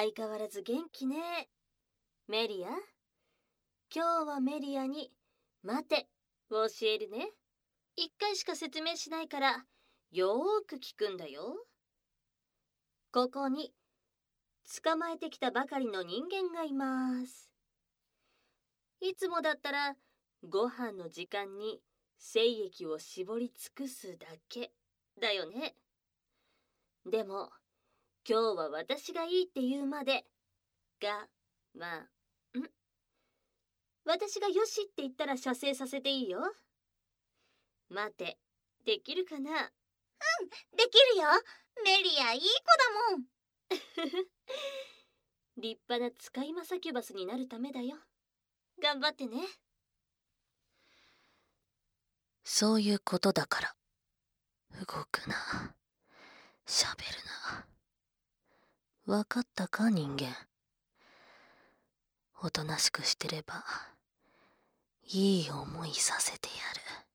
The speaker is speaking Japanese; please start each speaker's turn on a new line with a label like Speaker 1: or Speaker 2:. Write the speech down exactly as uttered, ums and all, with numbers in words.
Speaker 1: 相変わらず元気ね。メリア、今日はメリアに待てを教えるね。一回しか説明しないからよーく聞くんだよ。ここに捕まえてきたばかりの人間がいます。いつもだったらご飯の時間に精液を絞り尽くすだけだよね。でも今日は私がいいって言うまでがまん私がよしって言ったら射精させていいよ。待て、できるかな？うん、
Speaker 2: できるよ。メリアいい子だもん。
Speaker 1: 立派な使い魔サキュバスになるためだよ。頑張ってね。
Speaker 3: そういうことだから動くな、喋るな。わかったか人間。おとなしくしてればいい思いさせてやる。